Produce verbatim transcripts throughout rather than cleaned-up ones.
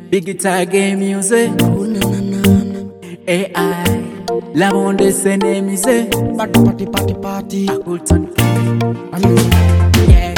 Big guitar game music. Oh, na, na, na, na. A I. La monde s'enemise. Party, party, party, party. Akulton. Alo. Yeah.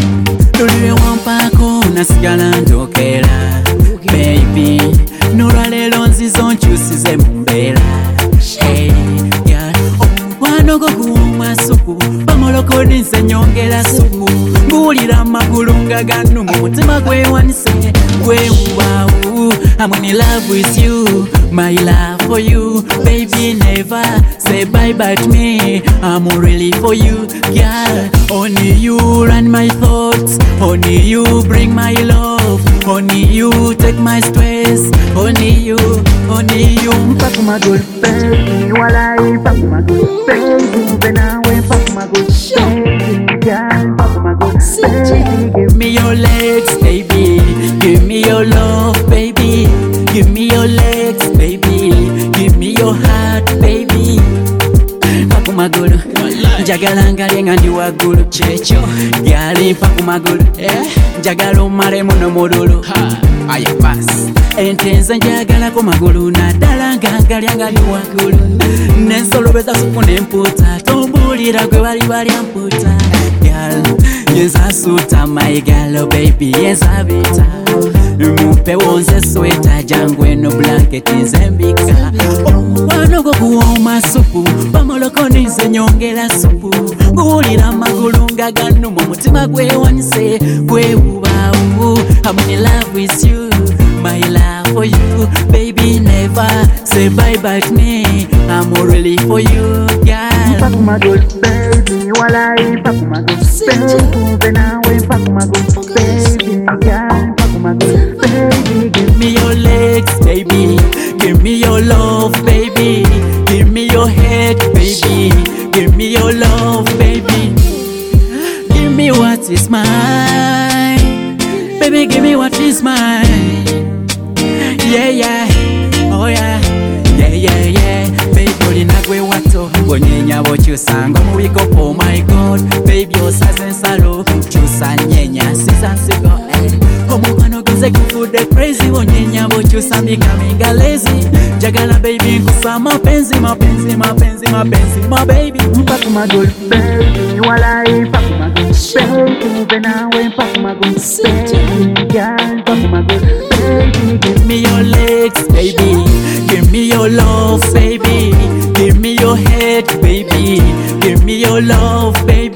Lulwe wampako nasigala ndokera. Baby, nolwalero nzizo nkyusize mu mbeera. Hey, yeah. Omukwano gwo guwoma supu bamolokodi nze nyongera supu mbuulira amagulu nga gannu mu mutima gwewanise gwewubawu. I'm in love with you, my love for you. Baby, never say bye-bye to me. I'm really for you, girl. Only you run my thoughts. Only you bring my love. Only you take my stress. Only you, only you. Pack my good baby, walai. Pack my good baby, benawe. Pack my good baby, girl. Pack my good baby. Give me your legs, baby. Give me your love, baby. Give me your legs, baby. Give me your heart, baby. Paku magulu, njagala ngalye nga ndi waggulu. Kyekyo gyali paku magulu, njagala omale muno mululu. Aya basi ente nze njagalako magulu naddala nga ngalya nga ndi waggulu. Nensolobeza supu n'empuuta tombuulira gwe bali balya mpuuta. Girl, yenza suuta my girl, baby yenza bita. Mumpewo nze sweta jangu eno blanket nze mbika. Omukwano gwo guwooma supu bamolokoni nze nyongera supu nguwulira amagulu nga gannu mu mutima gwewanise gwewubawu. I'm in love with you, my love for you. Baby, never say bye-bye to me. I'm really for you, girl. Pack my good baby, walai. Pack my good baby, benawe. Pack my good baby, girl. Pack my good baby. Give me your legs, baby. Give me your love, baby. Give me your head, baby. Give me your love, baby. Give me what is mine, baby. Give me what is mine. Yeah, yeah, oh yeah, yeah, yeah, yeah. Baby, olina gwe wato bonyenya bokyusanga omubiko. Oh my God, baby osaze ensalo kyusa nyenya sisansigo. Omukwano guze gufudde crazy bonyenya bokyusa mikaminga lazy. Njagala baby nkufa mapenzi mapenzi mapenzi mapenzi my baby. Pack my good baby, walai. Pack my good baby, benawe. Pack my good baby, girl. Pack my good baby. Give me your legs, baby. Give me your love, baby. Give me your head, baby. Give me your love, baby.